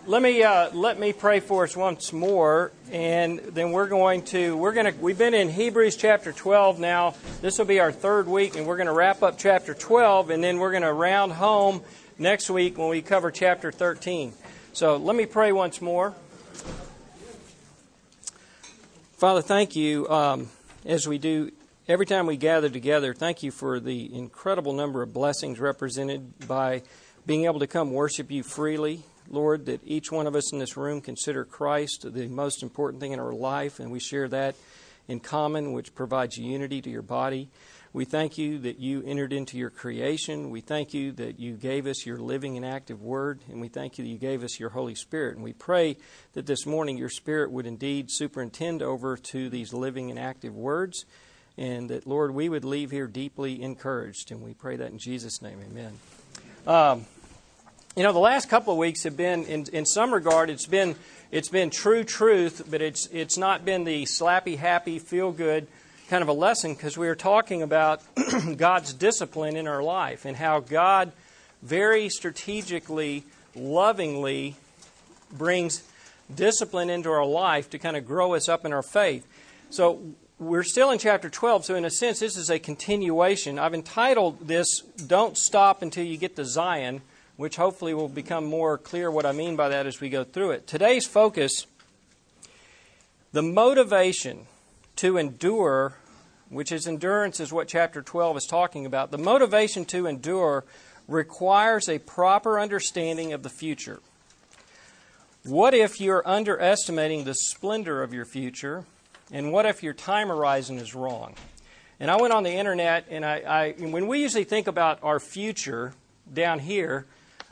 let me pray for us once more, and then we've been in Hebrews chapter 12 now. This will be our third week, and we're going to wrap up chapter 12, and then we're going to round home next week when we cover chapter 13. So let me pray once more. Father, thank you as we do every time we gather together. Thank you for the incredible number of blessings represented by being able to come worship you freely. Lord, that each one of us in this room consider Christ the most important thing in our life, and we share that in common, which provides unity to your body. We thank you that you entered into your creation. We thank you that you gave us your living and active Word, and we thank you that you gave us your Holy Spirit. And we pray that this morning your Spirit would indeed superintend over to these living and active words, and that, Lord, we would leave here deeply encouraged. And we pray that in Jesus' name, amen. The last couple of weeks have been, in some regard, it's been true truth, but it's not been the slappy, happy, feel good kind of a lesson, because we are talking about God's discipline in our life and how God very strategically, lovingly brings discipline into our life to kind of grow us up in our faith. So we're still in chapter 12, so in a sense this is a continuation. I've entitled this, Don't Stop Until You Get to Zion, which hopefully will become more clear what I mean by that as we go through it. Today's focus, the motivation to endure, which is endurance is what chapter 12 is talking about. The motivation to endure requires a proper understanding of the future. What if you're underestimating the splendor of your future? And what if your time horizon is wrong? And I went on the internet, and when we usually think about our future down here,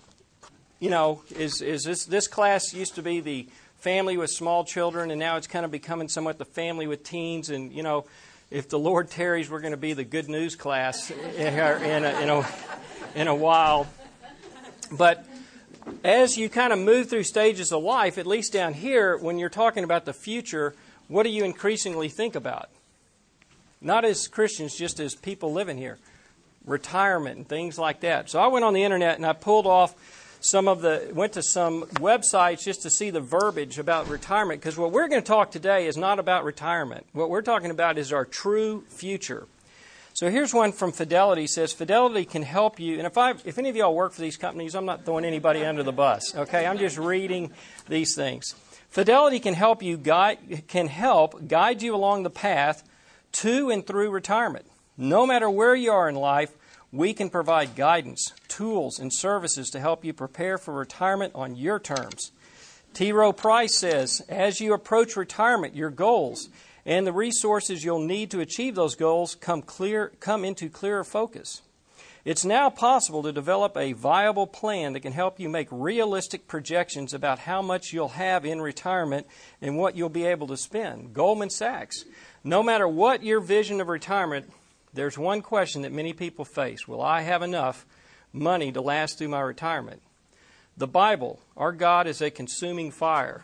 this class used to be the family with small children, and now it's kind of becoming somewhat the family with teens. And, if the Lord tarries, we're going to be the good news class in a while. But as you kind of move through stages of life, at least down here, when you're talking about the future, what do you increasingly think about? Not as Christians, just as people living here. Retirement and things like that. So I went on the internet and I pulled off went to some websites just to see the verbiage about retirement, because what we're going to talk today is not about retirement. What we're talking about is our true future. So here's one from Fidelity. It says, Fidelity can help you. And if any of y'all work for these companies, I'm not throwing anybody under the bus. Okay, I'm just reading these things. Fidelity can help guide you along the path to and through retirement. No matter where you are in life, we can provide guidance, tools, and services to help you prepare for retirement on your terms. T. Rowe Price says, as you approach retirement, your goals and the resources you'll need to achieve those goals come into clearer focus. It's now possible to develop a viable plan that can help you make realistic projections about how much you'll have in retirement and what you'll be able to spend. Goldman Sachs, no matter what your vision of retirement, there's one question that many people face. Will I have enough money to last through my retirement? The Bible, our God is a consuming fire.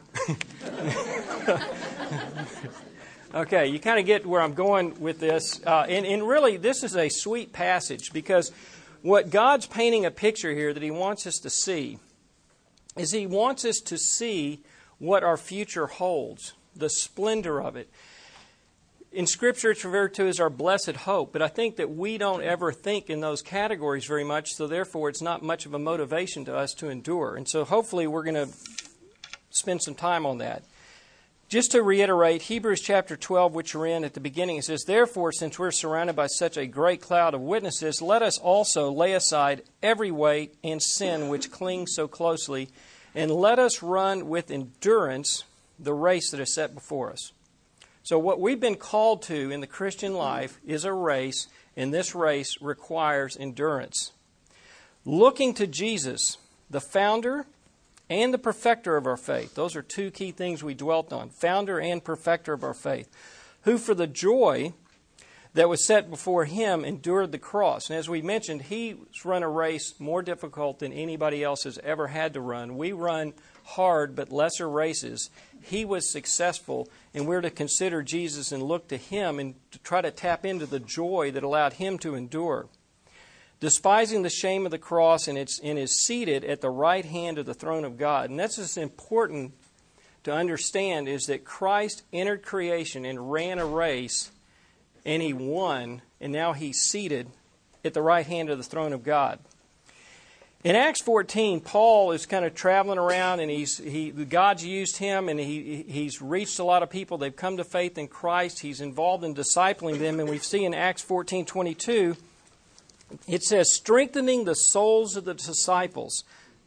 Okay, you kind of get where I'm going with this. And really, this is a sweet passage, because what God's painting a picture here that He wants us to see is He wants us to see what our future holds, the splendor of it. In Scripture, it's referred to as our blessed hope, but I think that we don't ever think in those categories very much, so therefore it's not much of a motivation to us to endure. And so hopefully we're going to spend some time on that. Just to reiterate, Hebrews chapter 12, which we're in at the beginning, it says, Therefore, since we're surrounded by such a great cloud of witnesses, let us also lay aside every weight and sin which clings so closely, and let us run with endurance the race that is set before us. So what we've been called to in the Christian life is a race, and this race requires endurance. Looking to Jesus, the founder and the perfecter of our faith. Those are two key things we dwelt on, founder and perfecter of our faith, who for the joy that was set before Him endured the cross. And as we mentioned, He's run a race more difficult than anybody else has ever had to run. We run hard but lesser races. He was successful, and we're to consider Jesus and look to Him and to try to tap into the joy that allowed Him to endure. despising the shame of the cross, and is seated at the right hand of the throne of God. And that's just important to understand, is that Christ entered creation and ran a race, and He won, and now He's seated at the right hand of the throne of God. In Acts 14, Paul is kind of traveling around, and God's used him, and he's reached a lot of people. They've come to faith in Christ. He's involved in discipling them, and we see in Acts 14:22, it says, strengthening the souls of the disciples,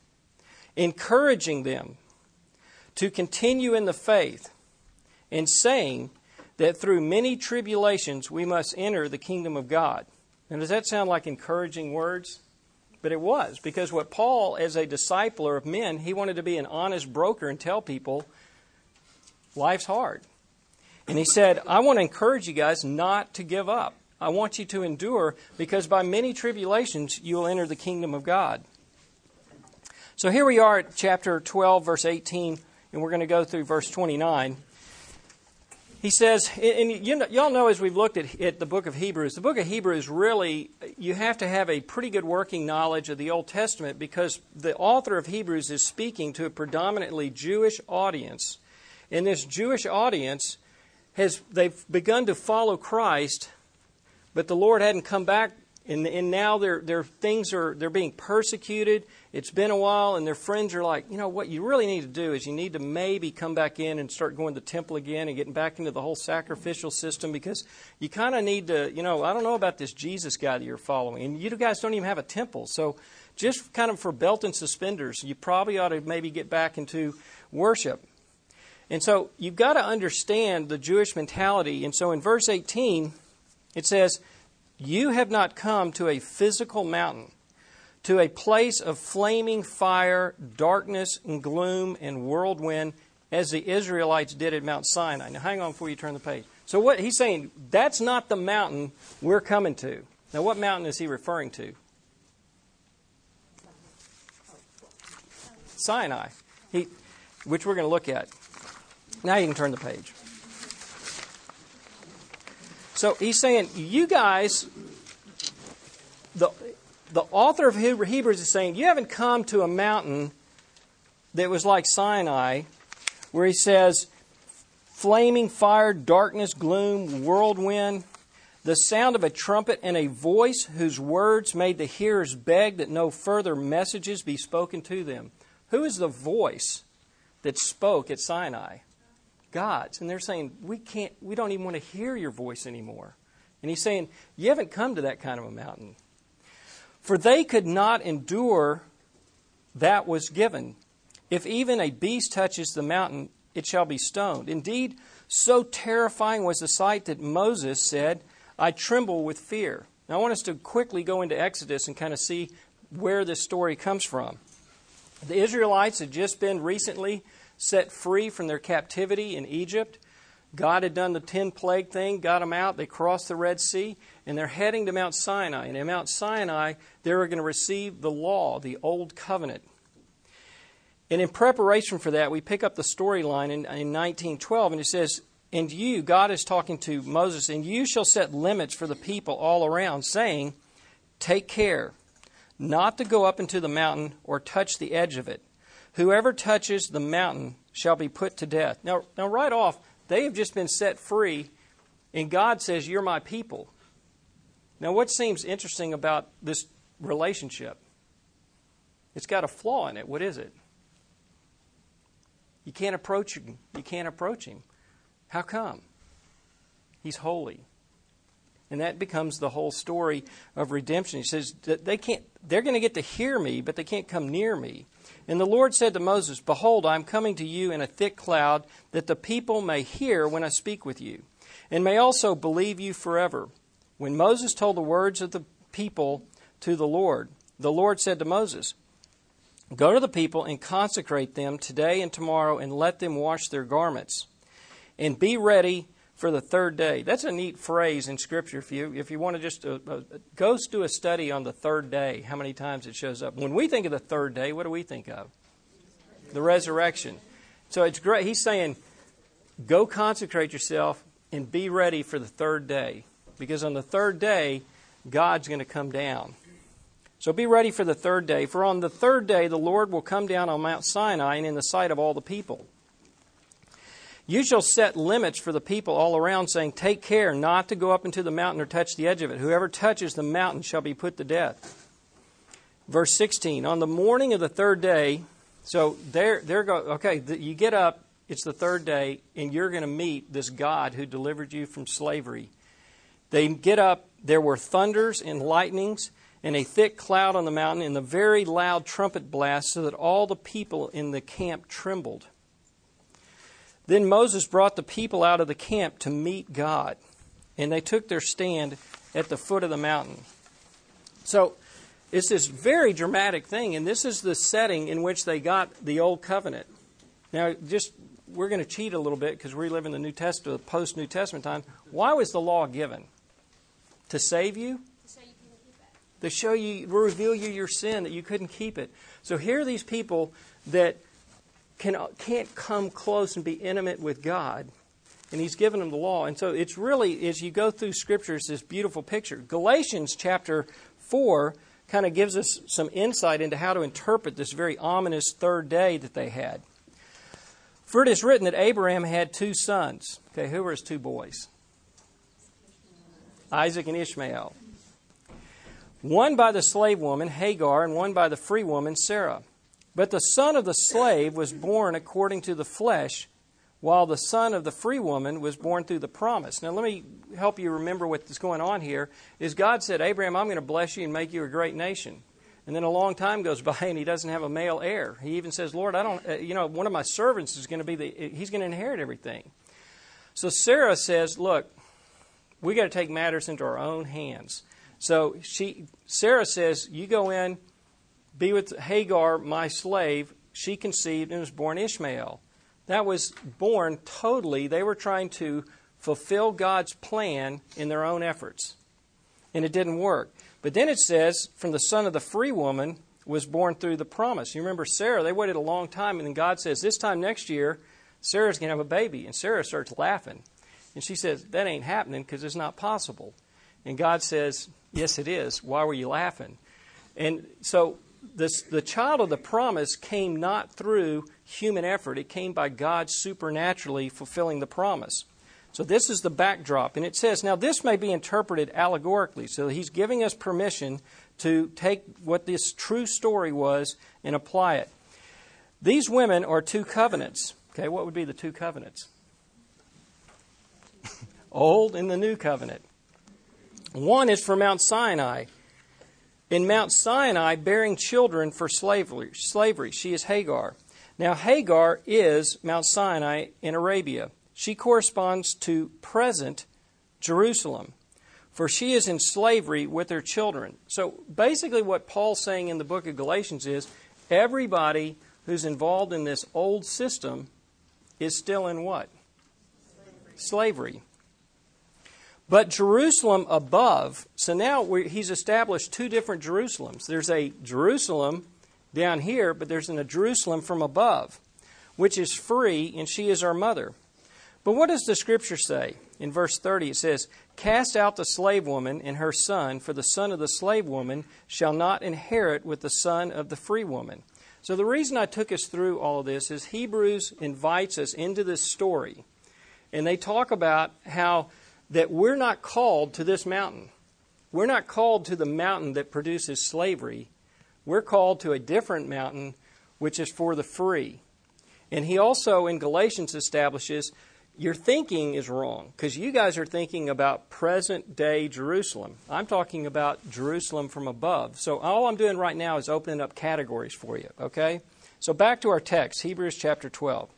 encouraging them to continue in the faith, and saying that through many tribulations we must enter the kingdom of God. Now, does that sound like encouraging words? But it was, because what Paul, as a discipler of men, he wanted to be an honest broker and tell people life's hard. And he said, I want to encourage you guys not to give up. I want you to endure, because by many tribulations you will enter the kingdom of God. So here we are at chapter 12, verse 18, and we're going to go through verse 29. He says, and y'all know as we've looked at the book of Hebrews, the book of Hebrews really, you have to have a pretty good working knowledge of the Old Testament, because the author of Hebrews is speaking to a predominantly Jewish audience. And this Jewish audience, they've begun to follow Christ, but the Lord hadn't come back, and now they're being persecuted. It's been a while, and their friends are like, what you really need to do is you need to maybe come back in and start going to the temple again and getting back into the whole sacrificial system, because you kind of need to, I don't know about this Jesus guy that you're following, and you guys don't even have a temple. So just kind of for belt and suspenders, you probably ought to maybe get back into worship. And so you've got to understand the Jewish mentality. And so in verse 18, it says, you have not come to a physical mountain, to a place of flaming fire, darkness and gloom and whirlwind, as the Israelites did at Mount Sinai. Now hang on before you turn the page. So what he's saying, that's not the mountain we're coming to. Now what mountain is he referring to? Sinai, which we're going to look at. Now you can turn the page. So he's saying, you guys, the author of Hebrews is saying, you haven't come to a mountain that was like Sinai, where he says, flaming fire, darkness, gloom, whirlwind, the sound of a trumpet, and a voice whose words made the hearers beg that no further messages be spoken to them. Who is the voice that spoke at Sinai? God's. And they're saying, we don't even want to hear your voice anymore. And he's saying, you haven't come to that kind of a mountain. For they could not endure that was given. If even a beast touches the mountain, it shall be stoned. Indeed, so terrifying was the sight that Moses said, I tremble with fear. Now I want us to quickly go into Exodus and kind of see where this story comes from. The Israelites had just been recently set free from their captivity in Egypt. God had done the 10 plague thing, got them out. They crossed the Red Sea, and they're heading to Mount Sinai. And in Mount Sinai, they were going to receive the law, the Old Covenant. And in preparation for that, we pick up the storyline in 19:12, and it says, and you, God is talking to Moses, and you shall set limits for the people all around, saying, take care not to go up into the mountain or touch the edge of it. Whoever touches the mountain shall be put to death. Now right off, they have just been set free, and God says, you're my people. Now, what seems interesting about this relationship? It's got a flaw in it. What is it? You can't approach him. You can't approach him. How come? He's holy. And that becomes the whole story of redemption. He says that they're going to get to hear me, but they can't come near me. And the Lord said to Moses, behold, I am coming to you in a thick cloud, that the people may hear when I speak with you, and may also believe you forever. When Moses told the words of the people to the Lord said to Moses, go to the people and consecrate them today and tomorrow, and let them wash their garments, and be ready for the third day. That's a neat phrase in Scripture. If you want to just go do a study on the third day, how many times it shows up. When we think of the third day, what do we think of? The resurrection. So it's great. He's saying, go consecrate yourself and be ready for the third day. Because on the third day, God's going to come down. So be ready for the third day. For on the third day the Lord will come down on Mount Sinai and in the sight of all the people. You shall set limits for the people all around, saying, take care not to go up into the mountain or touch the edge of it. Whoever touches the mountain shall be put to death. Verse 16, on the morning of the third day, so you get up, it's the third day, and you're going to meet this God who delivered you from slavery. They get up, there were thunders and lightnings, and a thick cloud on the mountain, and a very loud trumpet blast, so that all the people in the camp trembled. Then Moses brought the people out of the camp to meet God, and they took their stand at the foot of the mountain. So it's this very dramatic thing, and this is the setting in which they got the Old Covenant. Now, we're going to cheat a little bit because we live in the New Testament, post-New Testament time. Why was the law given? To save you? So you couldn't keep it. To show you, reveal you your sin, that you couldn't keep it. So here are these people that can't come close and be intimate with God, and He's given them the law. And so it's really, as you go through Scripture, it's this beautiful picture. Galatians chapter 4 kind of gives us some insight into how to interpret this very ominous third day that they had. For it is written that Abraham had two sons. Okay, who were his two boys? Isaac and Ishmael. One by the slave woman, Hagar, and one by the free woman, Sarah. But the son of the slave was born according to the flesh, while the son of the free woman was born through the promise. Now let me help you remember what's going on here. Is God said, Abraham, I'm going to bless you and make you a great nation. And then a long time goes by and he doesn't have a male heir. He even says, Lord, one of my servants is going to he's going to inherit everything. So Sarah says, look, we got to take matters into our own hands. So Sarah says, you go in, be with Hagar, my slave. She conceived and was born Ishmael. That was born totally. They were trying to fulfill God's plan in their own efforts. And it didn't work. But then it says, from the son of the free woman was born through the promise. You remember Sarah, they waited a long time, and then God says, this time next year, Sarah's going to have a baby. And Sarah starts laughing. And she says, that ain't happening because it's not possible. And God says, yes, it is. Why were you laughing? And so the child of the promise came not through human effort. It came by God supernaturally fulfilling the promise. So this is the backdrop. And it says, now this may be interpreted allegorically. So He's giving us permission to take what this true story was and apply it. These women are two covenants. Okay, what would be the two covenants? Old and the New Covenant. One is for Mount Sinai. In Mount Sinai, bearing children for slavery. She is Hagar. Now, Hagar is Mount Sinai in Arabia. She corresponds to present Jerusalem, for she is in slavery with her children. So basically what Paul's saying in the book of Galatians is everybody who's involved in this old system is still in what? Slavery. But Jerusalem above, so now he's established two different Jerusalems. There's a Jerusalem down here, but there's a Jerusalem from above, which is free, and she is our mother. But what does the Scripture say? In verse 30 it says, cast out the slave woman and her son, for the son of the slave woman shall not inherit with the son of the free woman. So the reason I took us through all of this is Hebrews invites us into this story. And they talk about how that we're not called to this mountain. We're not called to the mountain that produces slavery. We're called to a different mountain, which is for the free. And he also, in Galatians, establishes your thinking is wrong, because you guys are thinking about present-day Jerusalem. I'm talking about Jerusalem from above. So all I'm doing right now is opening up categories for you, okay? So back to our text, Hebrews chapter 12.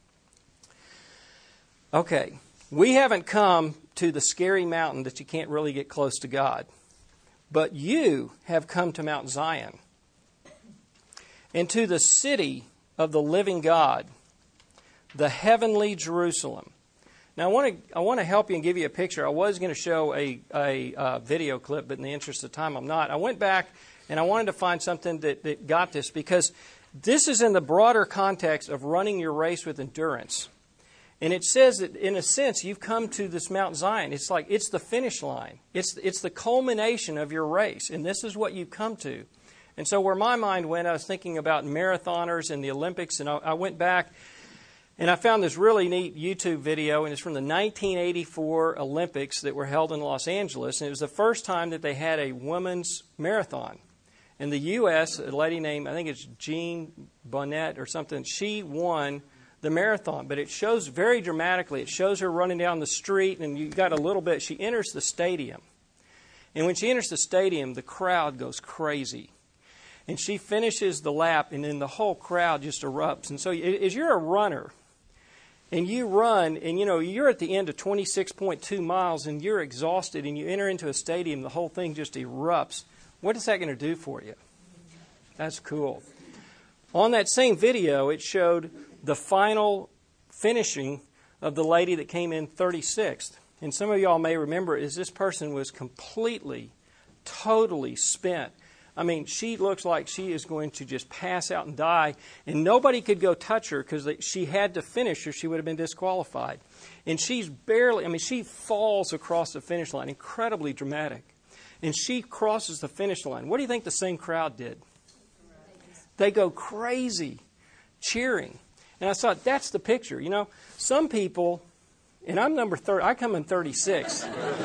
Okay, we haven't come to the scary mountain that you can't really get close to God. But you have come to Mount Zion and to the city of the living God, the heavenly Jerusalem. Now, I want to help you and give you a picture. I was going to show a video clip, but in the interest of time, I'm not. I went back and I wanted to find something that got this, because this is in the broader context of running your race with endurance. And it says that, in a sense, you've come to this Mount Zion. It's like it's the finish line. It's the culmination of your race. And this is what you've come to. And so where my mind went, I was thinking about marathoners and the Olympics, and I went back and I found this really neat YouTube video, and it's from the 1984 Olympics that were held in Los Angeles, and it was the first time that they had a women's marathon. In the U.S., a lady named, I think it's Jean Bonnet or something, she won the marathon. But it shows very dramatically. It shows her running down the street, and you got a little bit. She enters the stadium. And when she enters the stadium, the crowd goes crazy. And she finishes the lap, and then the whole crowd just erupts. And so as you're a runner, and you run, and you're at the end of 26.2 miles, and you're exhausted, and you enter into a stadium, the whole thing just erupts. What is that going to do for you? That's cool. On that same video, it showed the final finishing of the lady that came in 36th. And some of y'all may remember this person was completely, totally spent. I mean, she looks like she is going to just pass out and die, and nobody could go touch her because she had to finish or she would have been disqualified. And she falls across the finish line, incredibly dramatic. And she crosses the finish line. What do you think the same crowd did? They go crazy, cheering. And I thought, that's the picture. Some people, and I'm number 30, I come in 36.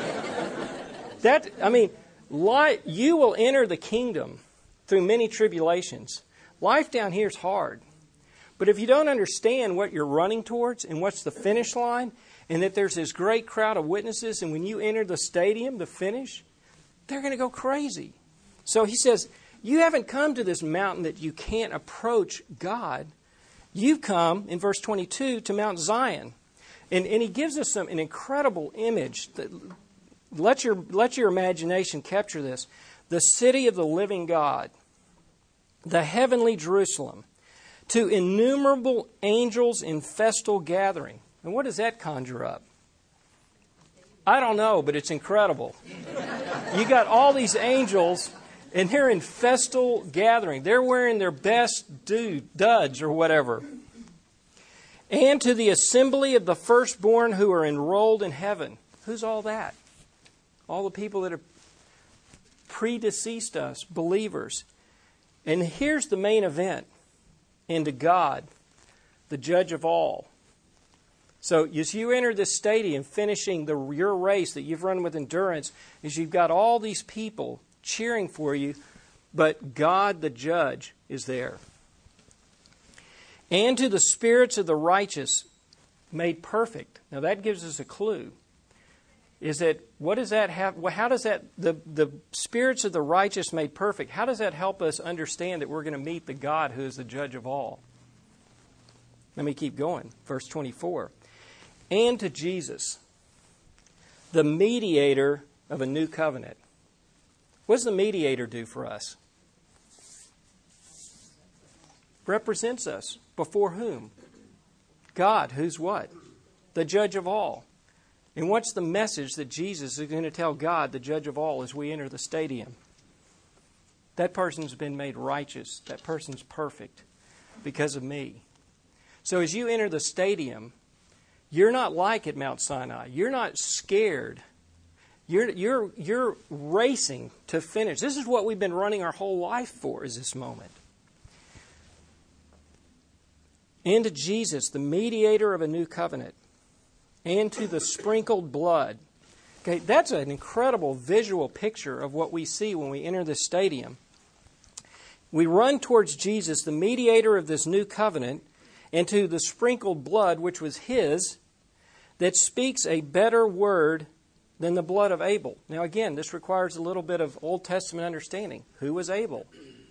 You will enter the kingdom through many tribulations. Life down here is hard. But if you don't understand what you're running towards and what's the finish line, and that there's this great crowd of witnesses, and when you enter the stadium to finish, they're going to go crazy. So he says, you haven't come to this mountain that you can't approach God. You've come, in verse 22, to Mount Zion. And he gives us an incredible image that let your imagination capture this. The city of the living God, the heavenly Jerusalem, to innumerable angels in festal gathering. And what does that conjure up? I don't know, but it's incredible. You got all these angels, and they're in festal gathering. They're wearing their best duds or whatever. And to the assembly of the firstborn who are enrolled in heaven. Who's all that? All the people that have predeceased us, believers. And here's the main event. And to God, the judge of all. So as you enter this stadium, finishing your race that you've run with endurance, is you've got all these people cheering for you, but God, the judge, is there. And to the spirits of the righteous made perfect. Now that gives us a clue. Is that, what does that have? How does that, the spirits of the righteous made perfect, how does that help us understand that we're going to meet the God who is the judge of all? Let me keep going. Verse 24. And to Jesus, the mediator of a new covenant. What does the mediator do for us? Represents us. Before whom? God, who's what? The judge of all. And what's the message that Jesus is going to tell God, the judge of all, as we enter the stadium? That person's been made righteous. That person's perfect because of me. So as you enter the stadium, you're not like at Mount Sinai. You're not scared. You're racing to finish. This is what we've been running our whole life for, is this moment. And to Jesus, the mediator of a new covenant, and to the sprinkled blood. Okay, that's an incredible visual picture of what we see when we enter this stadium. We run towards Jesus, the mediator of this new covenant, and to the sprinkled blood, which was His, that speaks a better word than the blood of Abel. Now again, this requires a little bit of Old Testament understanding. Who was Abel?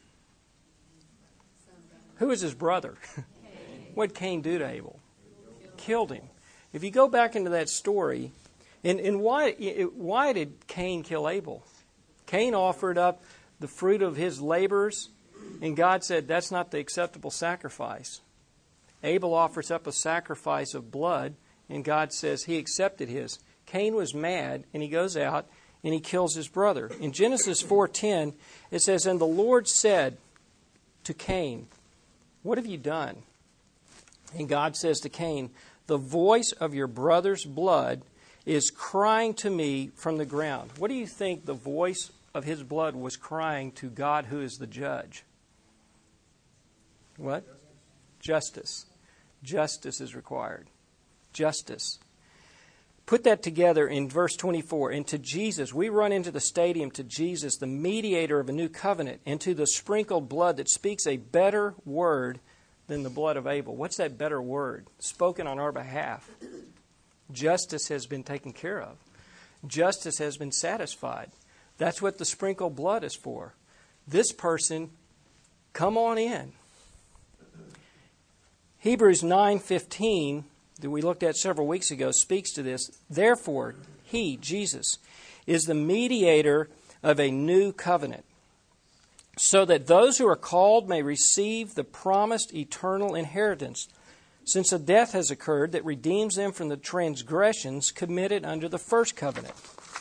Who was his brother? What did Cain do to Abel? Killed him. If you go back into that story, and why did Cain kill Abel? Cain offered up the fruit of his labors, and God said, that's not the acceptable sacrifice. Abel offers up a sacrifice of blood, and God says he accepted his. Cain was mad, and he goes out and he kills his brother. In Genesis 4:10, it says, and the Lord said to Cain, what have you done? And God says to Cain, the voice of your brother's blood is crying to me from the ground. What do you think the voice of his blood was crying to God who is the judge. What? Justice. Justice is required. Justice. Put that together in verse 24. And to Jesus, we run into the stadium to Jesus, the mediator of a new covenant, and to the sprinkled blood that speaks a better word than the blood of Abel. What's that better word? Spoken on our behalf. Justice has been taken care of. Justice has been satisfied. That's what the sprinkled blood is for. This person, come on in. Hebrews 9:15, that we looked at several weeks ago, speaks to this. Therefore, he, Jesus, is the mediator of a new covenant, so that those who are called may receive the promised eternal inheritance, since a death has occurred that redeems them from the transgressions committed under the first covenant.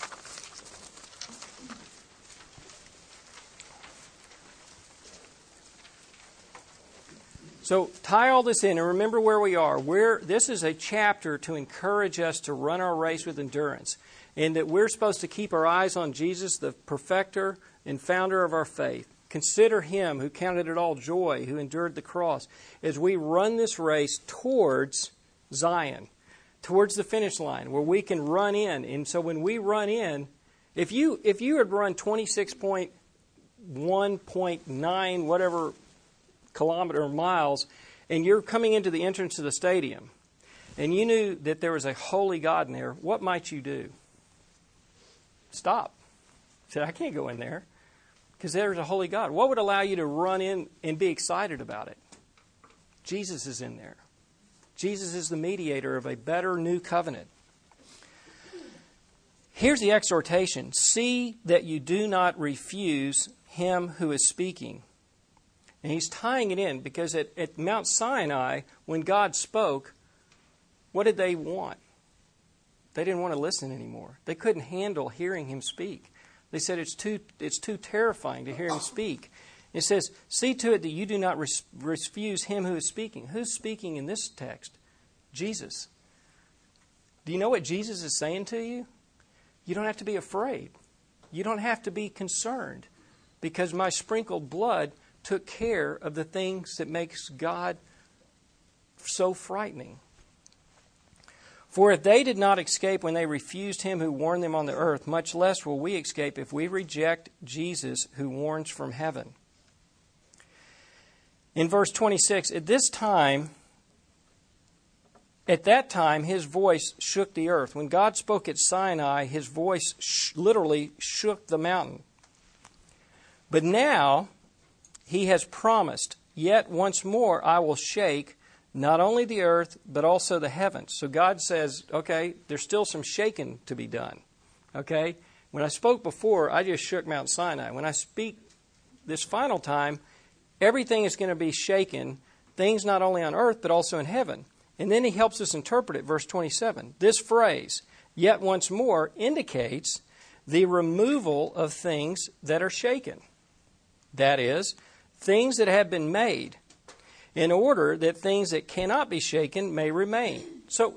So tie all this in and remember where we are. This is a chapter to encourage us to run our race with endurance, and that we're supposed to keep our eyes on Jesus, the perfecter and founder of our faith. Consider Him who counted it all joy, who endured the cross, as we run this race towards Zion, towards the finish line, where we can run in. And so when we run in, if you had run 26.1.9, whatever kilometer or miles, and you're coming into the entrance of the stadium, and you knew that there was a holy God in there, what might you do? Stop. Say, I can't go in there because there's a holy God. What would allow you to run in and be excited about it? Jesus is in there. Jesus is the mediator of a better new covenant. Here's the exhortation. See that you do not refuse Him who is speaking. And he's tying it in because at Mount Sinai, when God spoke, what did they want? They didn't want to listen anymore. They couldn't handle hearing Him speak. They said it's too terrifying to hear Him speak. It says, see to it that you do not refuse Him who is speaking. Who's speaking in this text? Jesus. Do you know what Jesus is saying to you? You don't have to be afraid. You don't have to be concerned, because my sprinkled blood took care of the things that makes God so frightening. For if they did not escape when they refused Him who warned them on the earth, much less will we escape if we reject Jesus who warns from heaven. In verse 26, at that time, His voice shook the earth. When God spoke at Sinai, His voice literally shook the mountain. But now He has promised, yet once more I will shake not only the earth, but also the heavens. So God says, okay, there's still some shaking to be done. Okay? When I spoke before, I just shook Mount Sinai. When I speak this final time, everything is going to be shaken, things not only on earth, but also in heaven. And then He helps us interpret it, verse 27. This phrase, yet once more, indicates the removal of things that are shaken. That is, things that have been made, in order that things that cannot be shaken may remain. So,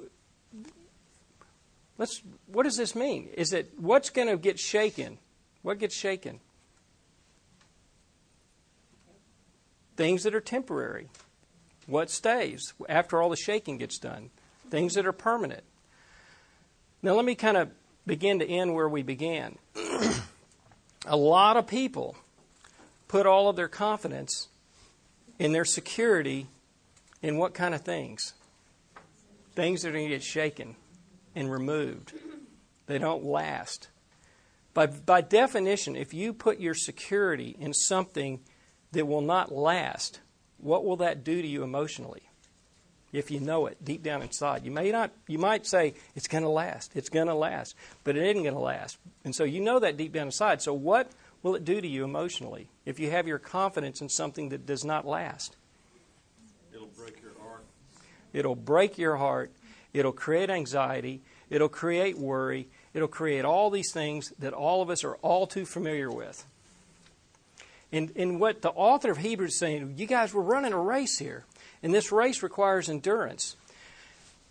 what does this mean? Is it what's going to get shaken? What gets shaken? Things that are temporary. What stays after all the shaking gets done? Things that are permanent. Now let me kind of begin to end where we began. A lot of people put all of their confidence in their security in what kind of things? Things that are going to get shaken and removed. They don't last. By definition, if you put your security in something that will not last, what will that do to you emotionally? If you know it deep down inside. You might say, it's going to last, but it isn't going to last. And so you know that deep down inside. So what will it do to you emotionally if you have your confidence in something that does not last? It'll break your heart. It'll break your heart. It'll create anxiety. It'll create worry. It'll create all these things that all of us are all too familiar with. And what the author of Hebrews is saying, you guys, we're running a race here. And this race requires endurance.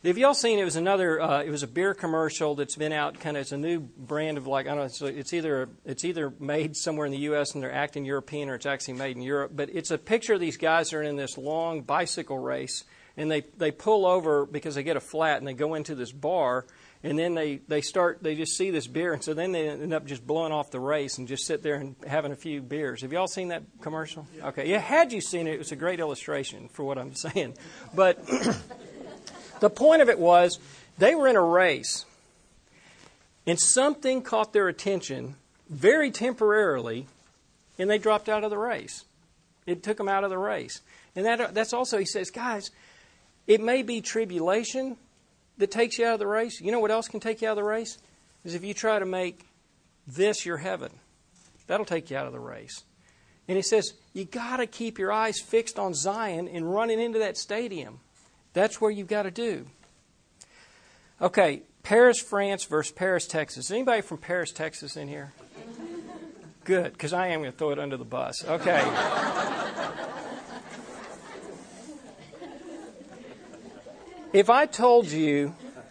Have y'all seen? It was another. It was a beer commercial that's been out. Kind of, it's a new brand of like I don't know. It's either made somewhere in the U.S. and they're acting European, or it's actually made in Europe. But it's a picture of these guys that are in this long bicycle race, and they pull over because they get a flat, and they go into this bar, and then they just see this beer, and so then they end up just blowing off the race and just sit there and having a few beers. Have y'all seen that commercial? Okay, yeah. Had you seen it, it was a great illustration for what I'm saying, but. The point of it was they were in a race, and something caught their attention very temporarily, and they dropped out of the race. It took them out of the race. And that's also, he says, guys, it may be tribulation that takes you out of the race. You know what else can take you out of the race? Is if you try to make this your heaven. That'll take you out of the race. And he says, you got to keep your eyes fixed on Zion and running into that stadium. That's where you've got to do. Okay, Paris, France versus Paris, Texas. Anybody from Paris, Texas in here? Good, because I am going to throw it under the bus. Okay. If I told you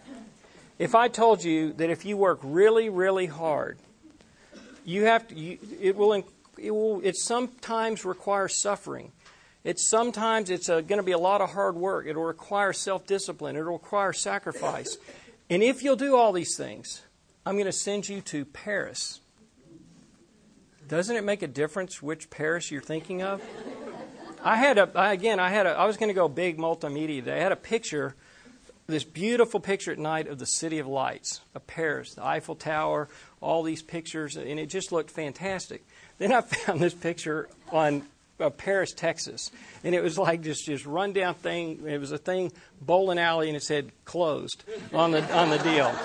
that if you work really, really hard, it sometimes requires suffering. Sometimes it's going to be a lot of hard work. It'll require self-discipline. It'll require sacrifice. And if you'll do all these things, I'm going to send you to Paris. Doesn't it make a difference which Paris you're thinking of? I was going to go big multimedia today. I had a picture, this beautiful picture at night of the City of Lights of Paris, the Eiffel Tower, all these pictures, and it just looked fantastic. Then I found this picture on Paris, Texas, and it was like just rundown thing. It was a thing, bowling alley, and it said closed on the deal.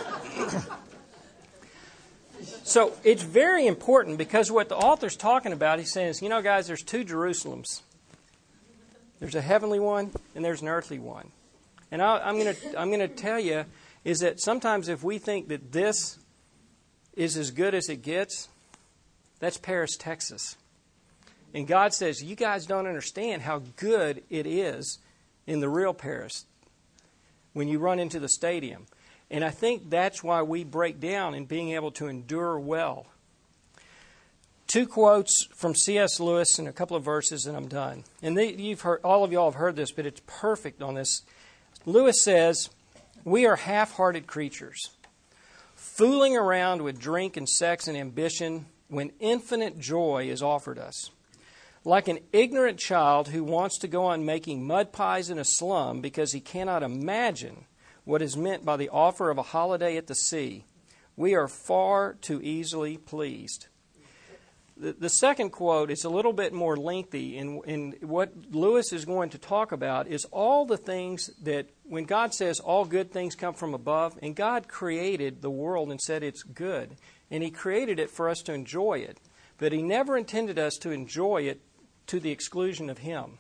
So it's very important because what the author's talking about, he says, guys, there's two Jerusalems. There's a heavenly one and there's an earthly one. And I'm going to tell you is that sometimes if we think that this is as good as it gets, that's Paris, Texas. And God says, you guys don't understand how good it is in the real Paris when you run into the stadium. And I think that's why we break down in being able to endure well. 2 quotes from C.S. Lewis and a couple of verses, and I'm done. And all of y'all have heard this, but it's perfect on this. Lewis says, we are half-hearted creatures, fooling around with drink and sex and ambition when infinite joy is offered us. Like an ignorant child who wants to go on making mud pies in a slum because he cannot imagine what is meant by the offer of a holiday at the sea, we are far too easily pleased. The second quote is a little bit more lengthy, and what Lewis is going to talk about is all the things that, when God says all good things come from above, and God created the world and said it's good, and He created it for us to enjoy it, but He never intended us to enjoy it to the exclusion of Him.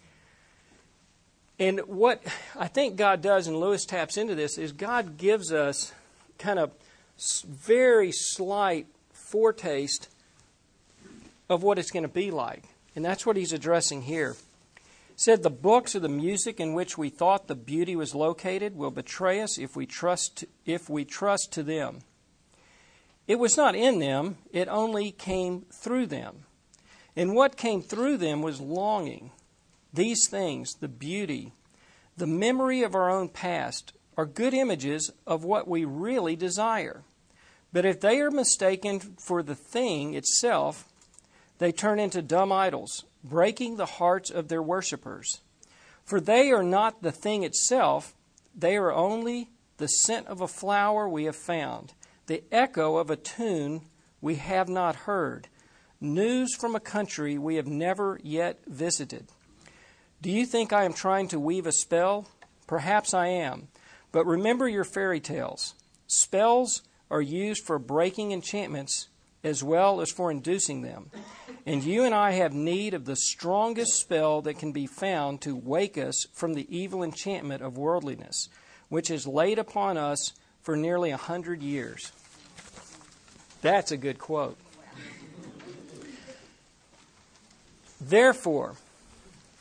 And what I think God does, and Lewis taps into this, is God gives us kind of very slight foretaste of what it's going to be like. And that's what he's addressing here. He said, the books or the music in which we thought the beauty was located will betray us if we trust to them. It was not in them, it only came through them. And what came through them was longing. These things, the beauty, the memory of our own past, are good images of what we really desire. But if they are mistaken for the thing itself, they turn into dumb idols, breaking the hearts of their worshippers. For they are not the thing itself, they are only the scent of a flower we have found, the echo of a tune we have not heard, news from a country we have never yet visited. Do you think I am trying to weave a spell? Perhaps I am. But remember your fairy tales. Spells are used for breaking enchantments as well as for inducing them. And you and I have need of the strongest spell that can be found to wake us from the evil enchantment of worldliness, which is laid upon us for nearly 100 years. That's a good quote. Therefore,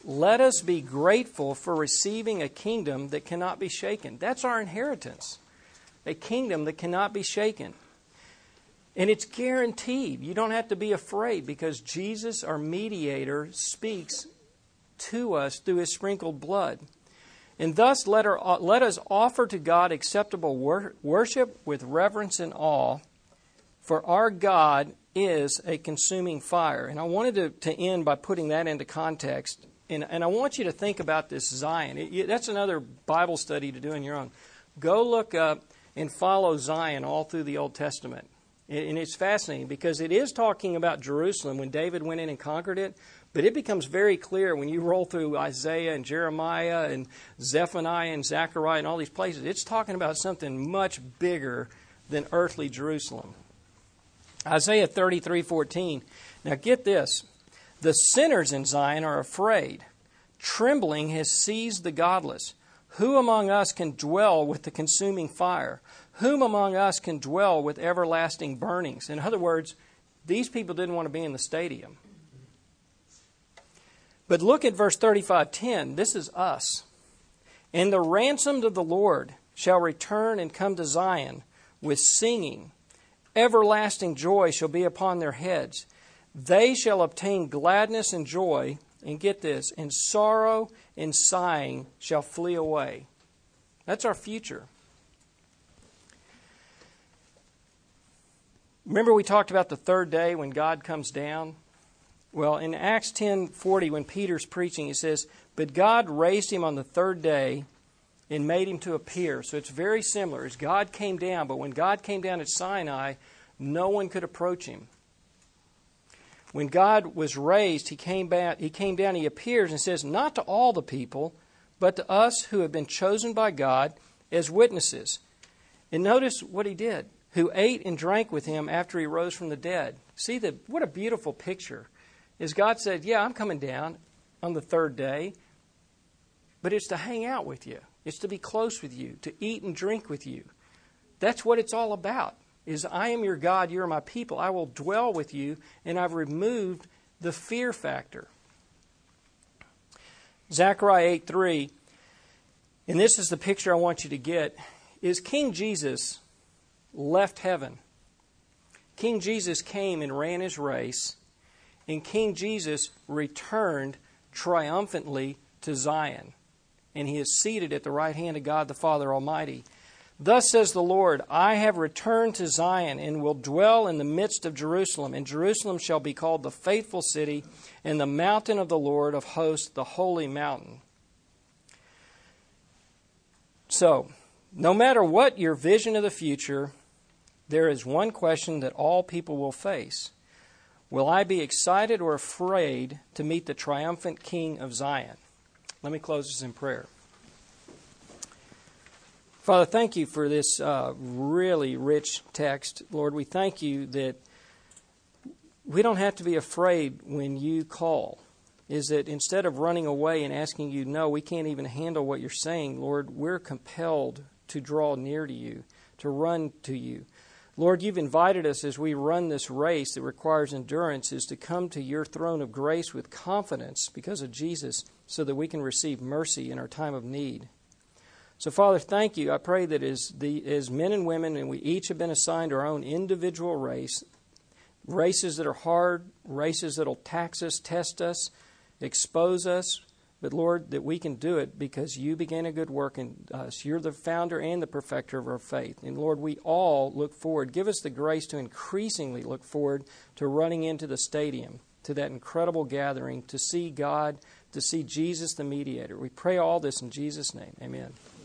let us be grateful for receiving a kingdom that cannot be shaken. That's our inheritance. A kingdom that cannot be shaken. And it's guaranteed. You don't have to be afraid because Jesus, our mediator, speaks to us through His sprinkled blood. And thus let us offer to God acceptable worship with reverence and awe, for our God is a consuming fire. And I wanted to end by putting that into context. And I want you to think about this Zion. That's another Bible study to do on your own. Go look up and follow Zion all through the Old Testament. And it's fascinating because it is talking about Jerusalem when David went in and conquered it. But it becomes very clear when you roll through Isaiah and Jeremiah and Zephaniah and Zechariah and all these places. It's talking about something much bigger than earthly Jerusalem. Isaiah 33:14. Now get this. The sinners in Zion are afraid. Trembling has seized the godless. Who among us can dwell with the consuming fire? Whom among us can dwell with everlasting burnings? In other words, these people didn't want to be in the stadium. But look at verse 35:10. This is us. And the ransomed of the Lord shall return and come to Zion with singing. Everlasting joy shall be upon their heads. They shall obtain gladness and joy, and get this, and sorrow and sighing shall flee away. That's our future. Remember we talked about the third day when God comes down? Well, in Acts 10:40, when Peter's preaching, it says, but God raised him on the third day and made him to appear. So it's very similar. As God came down, but when God came down at Sinai, no one could approach him. When God was raised, He came down, He appears and says, not to all the people, but to us who have been chosen by God as witnesses. And notice what He did, who ate and drank with Him after He rose from the dead. See, what a beautiful picture. Is God said, yeah, I'm coming down on the third day, but it's to hang out with you. It's to be close with you, to eat and drink with you. That's what it's all about. Is I am your God, you are my people. I will dwell with you, and I've removed the fear factor. Zechariah 8:3, and this is the picture I want you to get, is King Jesus left heaven. King Jesus came and ran His race, and King Jesus returned triumphantly to Zion. And He is seated at the right hand of God the Father Almighty. Thus says the Lord, I have returned to Zion and will dwell in the midst of Jerusalem. And Jerusalem shall be called the faithful city and the mountain of the Lord of hosts, the holy mountain. So, no matter what your vision of the future, there is one question that all people will face. Will I be excited or afraid to meet the triumphant King of Zion? Let me close this in prayer. Father, thank you for this really rich text. Lord, we thank you that we don't have to be afraid when you call. Is that instead of running away and asking you, no, we can't even handle what you're saying, Lord, we're compelled to draw near to you, to run to you. Lord, you've invited us as we run this race that requires endurance is to come to your throne of grace with confidence because of Jesus so that we can receive mercy in our time of need. So, Father, thank you. I pray that as men and women, and we each have been assigned our own individual race, races that are hard, races that will tax us, test us, expose us, but, Lord, that we can do it because you began a good work in us. You're the founder and the perfecter of our faith. And, Lord, we all look forward. Give us the grace to increasingly look forward to running into the stadium, to that incredible gathering, to see God, to see Jesus the mediator. We pray all this in Jesus' name. Amen.